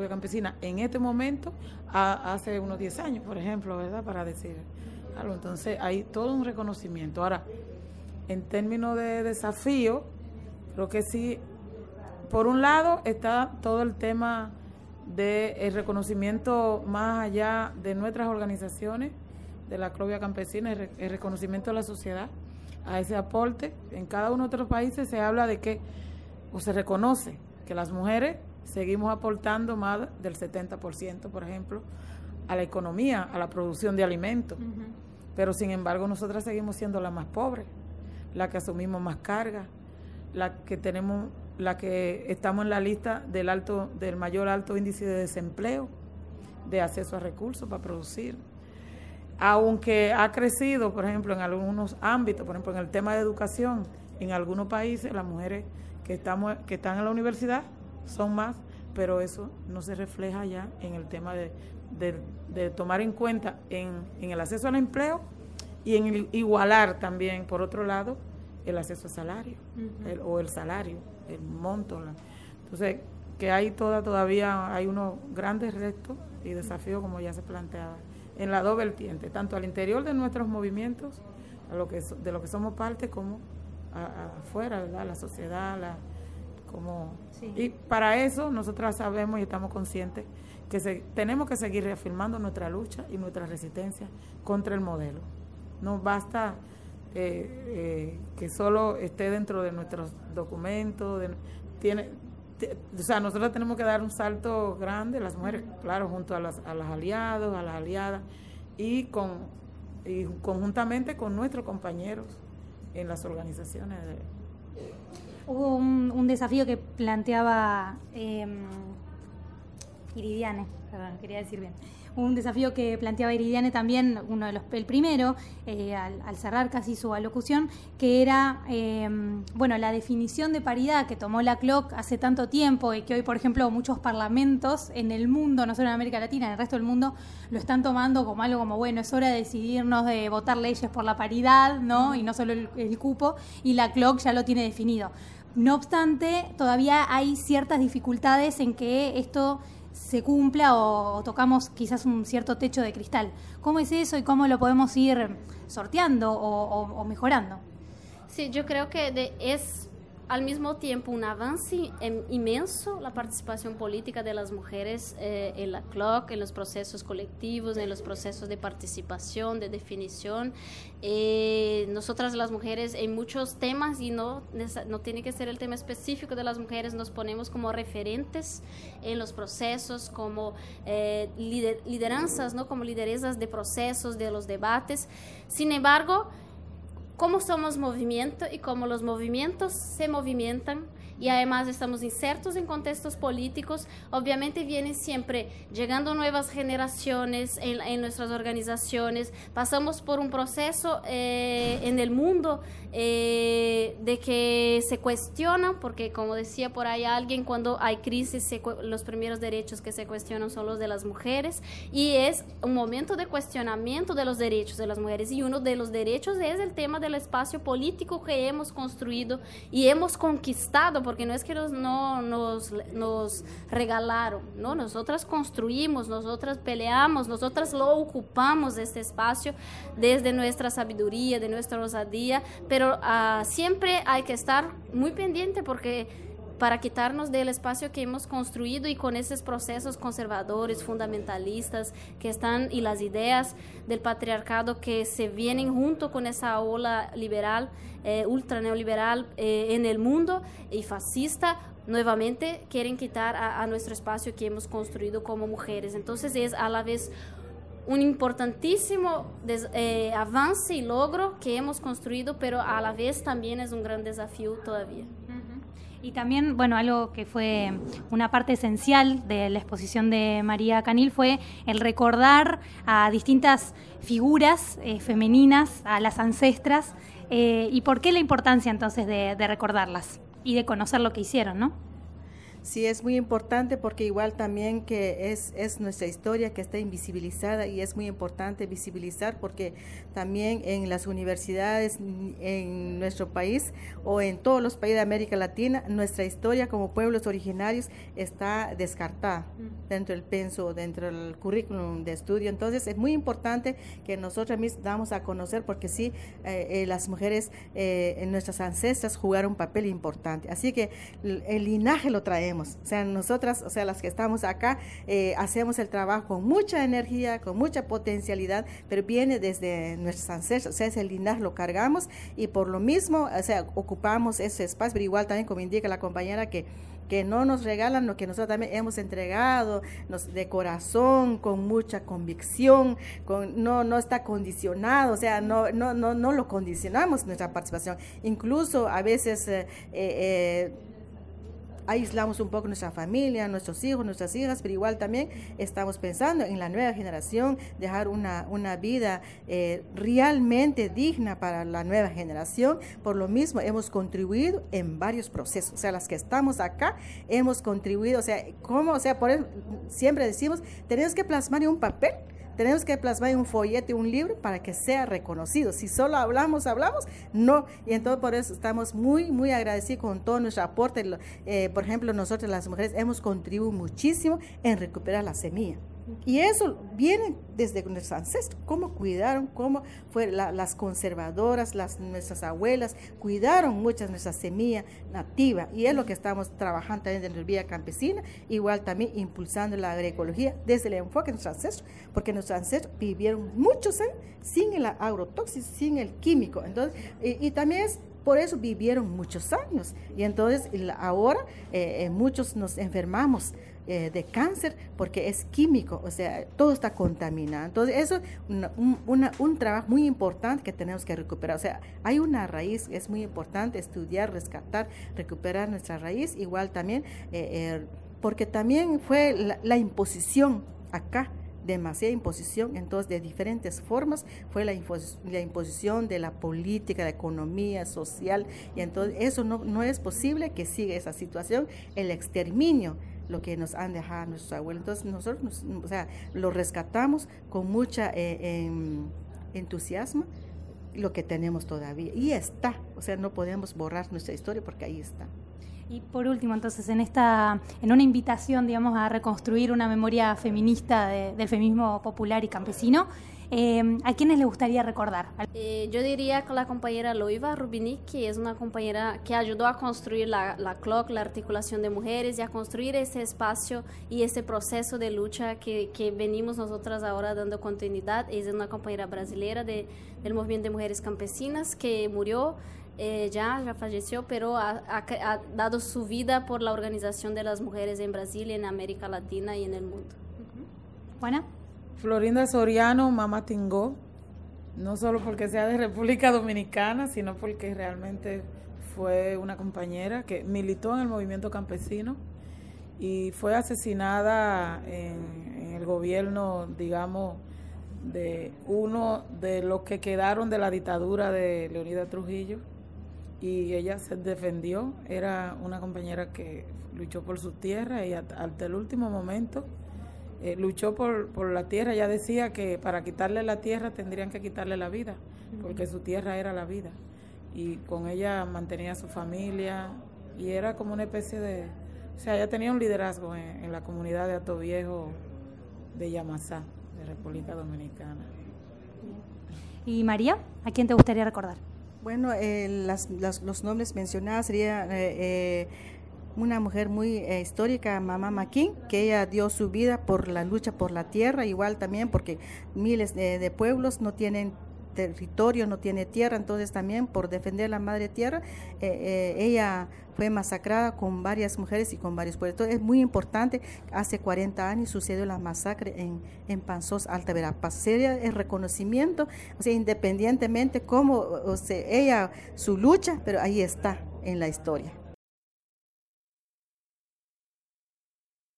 Clovia Campesina en este momento hace unos 10 años, por ejemplo, ¿verdad? Para decir algo. Entonces hay todo un reconocimiento. Ahora, en términos de desafío, creo que sí, por un lado está todo el tema del reconocimiento más allá de nuestras organizaciones, de la Clovia Campesina, el reconocimiento de la sociedad a ese aporte. En cada uno de otros países se habla de que, o se reconoce que las mujeres seguimos aportando más del 70%, por ejemplo, a la economía, a la producción de alimentos. Uh-huh. Pero sin embargo nosotras seguimos siendo las más pobres, las que asumimos más carga, las que estamos en la lista del mayor alto índice de desempleo, de acceso a recursos para producir. Aunque ha crecido, por ejemplo, en algunos ámbitos, por ejemplo, en el tema de educación, en algunos países las mujeres que están en la universidad son más, pero eso no se refleja ya en el tema de tomar en cuenta en el acceso al empleo y en el igualar también, por otro lado, el acceso al salario, uh-huh. El salario, el monto. Entonces, que todavía hay unos grandes retos y desafíos, como ya se planteaba, en las dos vertientes, tanto al interior de nuestros movimientos, de lo que somos parte, como afuera, ¿verdad? La sociedad, sí. Y para eso nosotras sabemos y estamos conscientes que tenemos que seguir reafirmando nuestra lucha y nuestra resistencia contra el modelo. No basta que solo esté dentro de nuestros documentos, o sea, nosotros tenemos que dar un salto grande, las mujeres, claro, junto a los aliados, a las aliadas, y conjuntamente con nuestros compañeros en las organizaciones. Hubo un desafío que planteaba Iridiane, perdón, quería decir bien. Un desafío que planteaba Iridiane también, el primero, al cerrar casi su alocución, que era la definición de paridad que tomó la CLOC hace tanto tiempo y que hoy, por ejemplo, muchos parlamentos en el mundo, no solo en América Latina, en el resto del mundo, lo están tomando como algo como, bueno, es hora de decidirnos de votar leyes por la paridad, ¿no? Y no solo el cupo, y la CLOC ya lo tiene definido. No obstante, todavía hay ciertas dificultades en que esto se cumpla o tocamos quizás un cierto techo de cristal. ¿Cómo es eso y cómo lo podemos ir sorteando o mejorando? Sí, yo creo que es al mismo tiempo un avance inmenso la participación política de las mujeres en la CLOC, en los procesos colectivos, en los procesos de participación, de definición. Nosotras las mujeres en muchos temas, y no tiene que ser el tema específico de las mujeres, nos ponemos como referentes en los procesos, como lideranzas, ¿no? Como lideresas de procesos, de los debates. Sin embargo, como somos movimiento y como los movimientos se movimentan y además estamos insertos en contextos políticos, obviamente vienen siempre llegando nuevas generaciones en nuestras organizaciones, pasamos por un proceso en el mundo de que se cuestionan, porque como decía por ahí alguien, cuando hay crisis los primeros derechos que se cuestionan son los de las mujeres, y es un momento de cuestionamiento de los derechos de las mujeres, y uno de los derechos es el tema del espacio político que hemos construido y hemos conquistado, porque no es que nos regalaron, ¿no? Nosotras construimos, nosotras peleamos, nosotras lo ocupamos este espacio desde nuestra sabiduría, de nuestra osadía, pero siempre hay que estar muy pendiente para quitarnos del espacio que hemos construido y con esos procesos conservadores, fundamentalistas que están, y las ideas del patriarcado que se vienen junto con esa ola liberal, ultra neoliberal en el mundo y fascista, nuevamente quieren quitar a nuestro espacio que hemos construido como mujeres. Entonces es a la vez un importantísimo avance y logro que hemos construido, pero a la vez también es un gran desafío todavía. Y también, bueno, algo que fue una parte esencial de la exposición de María Canil fue el recordar a distintas figuras femeninas, a las ancestras, y por qué la importancia entonces de recordarlas y de conocer lo que hicieron, ¿no? Sí, es muy importante porque igual también que es nuestra historia que está invisibilizada y es muy importante visibilizar porque también en las universidades en nuestro país o en todos los países de América Latina, nuestra historia como pueblos originarios está descartada dentro del penso, dentro del currículum de estudio. Entonces es muy importante que nosotros mismos damos a conocer porque sí, las mujeres, nuestras ancestras jugaron un papel importante. Así que el linaje lo traemos. O sea, nosotras, o sea, las que estamos acá, hacemos el trabajo con mucha energía, con mucha potencialidad, pero viene desde nuestros ancestros, o sea, ese linaje lo cargamos y por lo mismo, o sea, ocupamos ese espacio, pero igual también como indica la compañera que no nos regalan lo que nosotros también hemos entregado de corazón, con mucha convicción, no está condicionado, o sea, no lo condicionamos nuestra participación. Incluso a veces aislamos un poco nuestra familia, nuestros hijos, nuestras hijas, pero igual también estamos pensando en la nueva generación, dejar una vida realmente digna para la nueva generación. Por lo mismo hemos contribuido en varios procesos, o sea, las que estamos acá hemos contribuido, o sea, ¿cómo? O sea, por eso siempre decimos, tenemos que plasmar en un papel, tenemos que plasmar en un folleto, un libro, para que sea reconocido. Si solo hablamos, no. Y entonces por eso estamos muy, muy agradecidos con todo nuestro aporte. Por ejemplo, nosotros las mujeres hemos contribuido muchísimo en recuperar la semilla. Y eso viene desde nuestros ancestros, cómo cuidaron, cómo fueron las conservadoras, nuestras abuelas, cuidaron muchas nuestra semilla nativa, y es lo que estamos trabajando también dentro de Vía Campesina, igual también impulsando la agroecología desde el enfoque de nuestros ancestros, porque nuestros ancestros vivieron muchos años sin el agrotóxico, sin el químico, entonces, y también es por eso vivieron muchos años, y entonces ahora muchos nos enfermamos de cáncer porque es químico, o sea, todo está contaminado. Entonces eso es un trabajo muy importante que tenemos que recuperar. O sea, hay una raíz, es muy importante estudiar, rescatar, recuperar nuestra raíz, igual también, porque también fue la imposición acá, demasiada imposición, entonces de diferentes formas fue la imposición de la política, de economía, social, y entonces eso no es posible que siga esa situación, el exterminio, lo que nos han dejado nuestros abuelos. Entonces nosotros o sea, lo rescatamos con mucha entusiasmo, lo que tenemos todavía, y está, o sea, no podemos borrar nuestra historia porque ahí está. Y por último, entonces, en una invitación, digamos, a reconstruir una memoria feminista del feminismo popular y campesino, ¿a quiénes le gustaría recordar? Yo diría que la compañera Loiva Rubinic, que es una compañera que ayudó a construir la CLOC, la articulación de mujeres, y a construir ese espacio y ese proceso de lucha que venimos nosotras ahora dando continuidad. Es una compañera brasileña del movimiento de mujeres campesinas que murió. Ya falleció, pero ha dado su vida por la organización de las mujeres en Brasil, en América Latina y en el mundo. Juana. Florinda Soriano, Mamá Tingó, no solo porque sea de República Dominicana, sino porque realmente fue una compañera que militó en el movimiento campesino y fue asesinada en el gobierno, digamos, de uno de los que quedaron de la dictadura de Leonidas Trujillo. Y ella se defendió, era una compañera que luchó por su tierra y hasta el último momento luchó por la tierra. Ella decía que para quitarle la tierra tendrían que quitarle la vida, porque su tierra era la vida. Y con ella mantenía a su familia y era como una especie de... O sea, ella tenía un liderazgo en la comunidad de Hato Viejo de Yamasá, de República Dominicana. ¿Y María? ¿A quién te gustaría recordar? Bueno, los nombres mencionados sería una mujer muy histórica, Mamá Maquín, que ella dio su vida por la lucha por la tierra, igual también porque miles de pueblos no tienen territorio, no tiene tierra, entonces también por defender la madre tierra, ella fue masacrada con varias mujeres y con varios pueblos. Entonces es muy importante, hace 40 años sucedió la masacre en Panzós, Alta Verapaz. Sería el reconocimiento, o sea, independientemente cómo, o sea, ella, su lucha, pero ahí está en la historia.